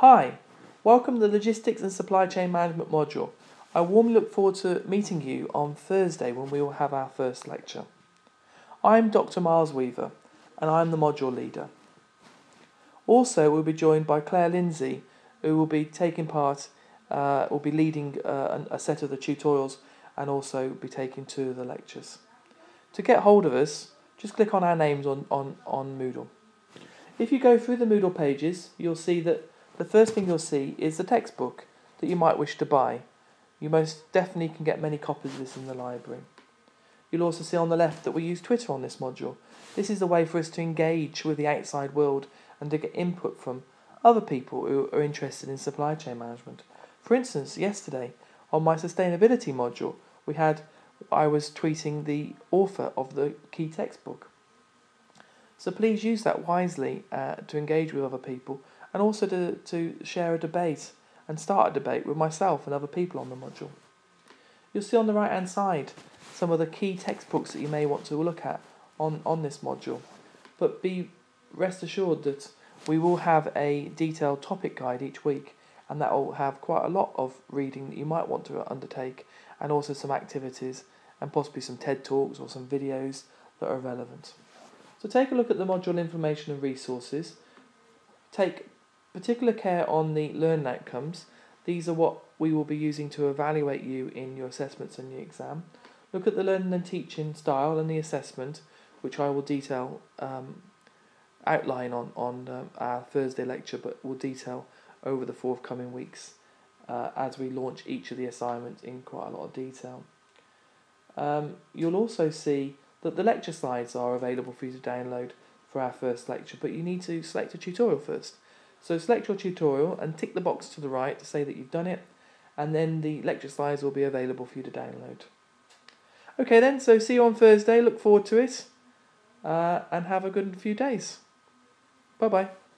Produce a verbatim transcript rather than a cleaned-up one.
Hi, welcome to the Logistics and Supply Chain Management module. I warmly look forward to meeting you on Thursday when we will have our first lecture. I'm Doctor Miles Weaver and I'm the module leader. Also, we'll be joined by Claire Lindsay, who will be taking part, uh, will be leading uh, a set of the tutorials and also be taking two of the lectures. To get hold of us, just click on our names on, on, on Moodle. If you go through the Moodle pages, you'll see that the first thing you'll see is the textbook that you might wish to buy. You most definitely can get many copies of this in the library. You'll also see on the left that we use Twitter on this module. This is a way for us to engage with the outside world and to get input from other people who are interested in supply chain management. For instance, yesterday on my sustainability module, we had I was tweeting the author of the key textbook. So please use that wisely uh, to engage with other people and also to, to share a debate and start a debate with myself and other people on the module. You'll see on the right hand side some of the key textbooks that you may want to look at on, on this module. But be rest assured that we will have a detailed topic guide each week, and that will have quite a lot of reading that you might want to undertake, and also some activities and possibly some TED Talks or some videos that are relevant. So take a look at the module information and resources. Take particular care on the learning outcomes. These are what we will be using to evaluate you in your assessments and your exam. Look at the learning and teaching style and the assessment, which I will detail, um, outline on, on um, our Thursday lecture, but will detail over the forthcoming weeks uh, as we launch each of the assignments in quite a lot of detail. Um, you'll also see that the lecture slides are available for you to download for our first lecture, but you need to select a tutorial first. So select your tutorial and tick the box to the right to say that you've done it, and then the lecture slides will be available for you to download. Okay then, so see you on Thursday, look forward to it, uh, and have a good few days. Bye bye.